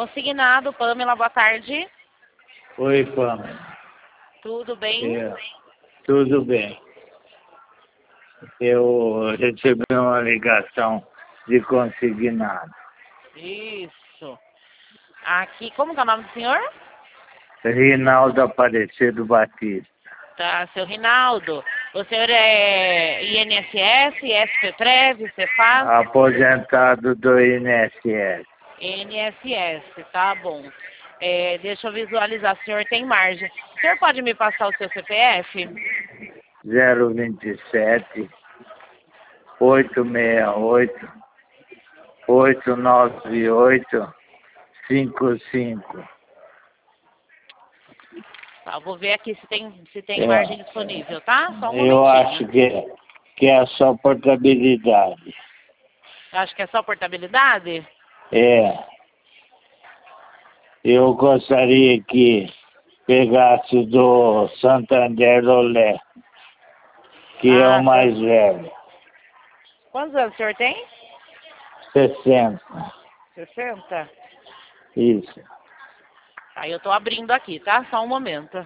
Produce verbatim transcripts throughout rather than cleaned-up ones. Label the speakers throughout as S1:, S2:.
S1: Consignado, Pamela, boa tarde.
S2: Oi, Pamela.
S1: Tudo bem?
S2: É, tudo bem. Eu recebi uma ligação de consignado.
S1: Isso. Aqui, como que é o nome do senhor?
S2: Rinaldo Aparecido Batista.
S1: Tá, seu Rinaldo. O senhor é I N S S, S P Prev, Cefaz?
S2: Aposentado do I N S S.
S1: I N S S, tá bom. É, deixa eu visualizar, o senhor tem margem. O senhor pode me passar o seu C P F?
S2: zero vinte e sete, oitocentos e sessenta e oito, oitocentos e noventa e oito, cinquenta e cinco.
S1: Tá, eu vou ver aqui se tem, se tem
S2: É,
S1: margem disponível, tá? Só um
S2: eu
S1: momentinho.
S2: acho que é, que é só portabilidade.
S1: Acho que é só portabilidade?
S2: É. Eu gostaria que pegasse do Santander Olé, que é
S1: Ah,
S2: o mais
S1: tá.
S2: velho.
S1: Quantos anos o senhor tem?
S2: sessenta.
S1: sessenta?
S2: Isso.
S1: Aí eu tô abrindo aqui, tá? Só um momento.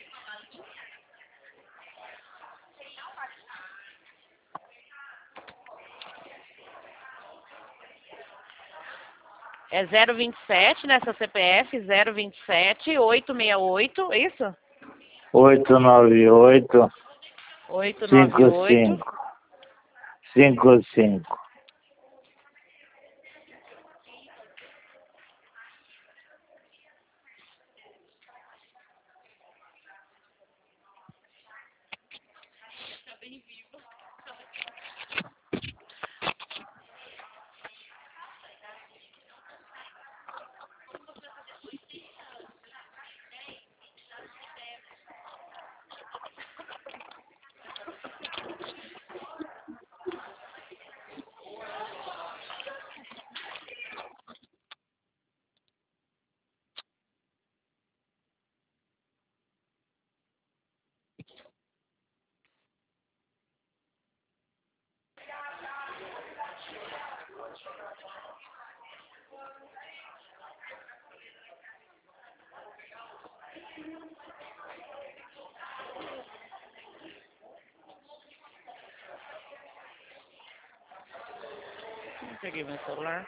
S1: É zero vinte e sete, né? Seu C P F, zero vinte e sete, oitocentos e sessenta e oito, é isso?
S2: oitocentos e noventa e oito,
S1: oitocentos e noventa e
S2: cinquenta e
S1: oito.
S2: cinco. cinquenta e cinco.
S1: Eu peguei meu celular.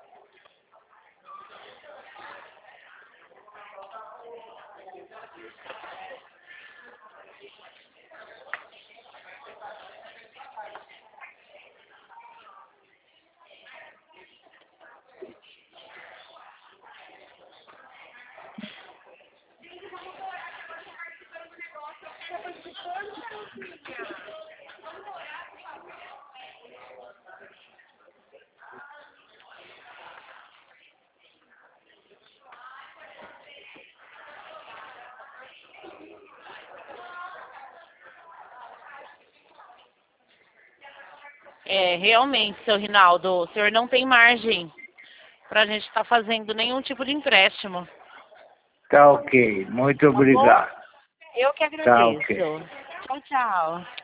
S1: É, realmente, seu Rinaldo, o senhor não tem margem pra gente estar fazendo nenhum tipo de empréstimo.
S2: Tá ok. Muito
S1: Tá bom?
S2: obrigado.
S1: Eu que
S2: Tá
S1: agradeço.
S2: ok.
S1: Tchau, tchau.